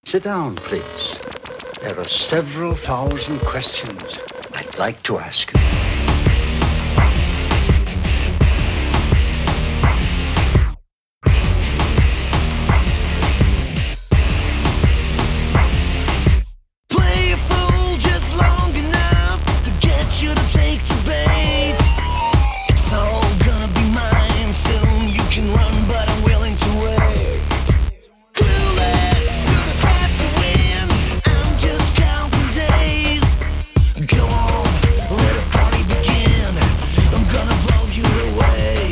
Sit down, please. There are several thousand questions I'd like to ask you. Play a fool just long enough to get you to take the bait. It's all gonna be mine soon. You can run, but I'm willing to wait. Clueless to the trap to win. I'm just counting days. Go on, let the party begin. I'm gonna blow you away.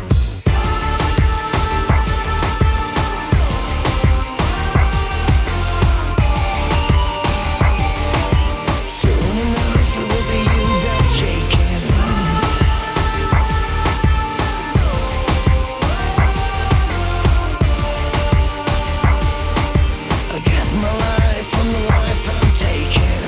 Soon enough, it will be you that's shaking. I get my life from the life I'm taking.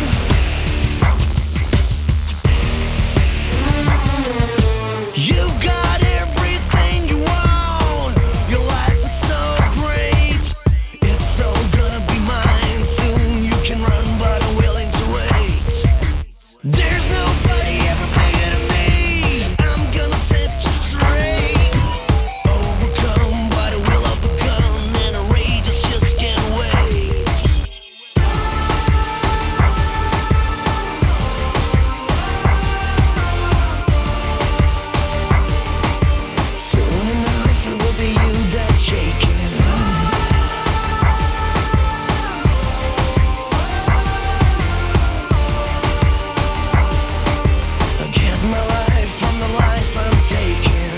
You've got everything you want. Your life is so great. It's all gonna be mine soon. You can run, but I'm willing to wait. There's nobody ever bigger than me. I'm gonna set you straight. Overcome by the will of the gun, and a rage just can't wait. Soon enough, it will be you that's shaking. I get my life from the life I'm taking.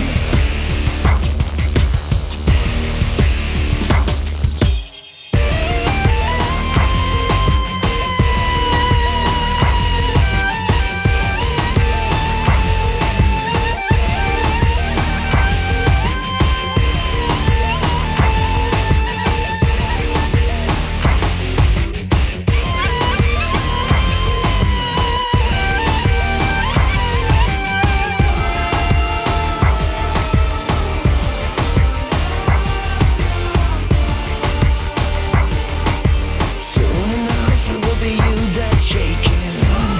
Soon enough, it will be you that's shaking.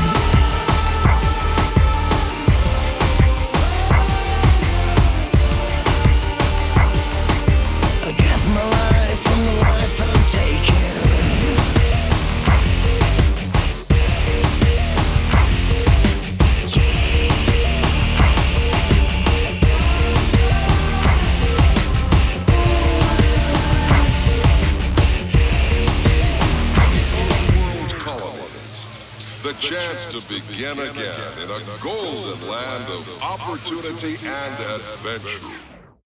I get my life from the life I'm taking. World colonies. The chance to begin again in a golden land of opportunity and adventure.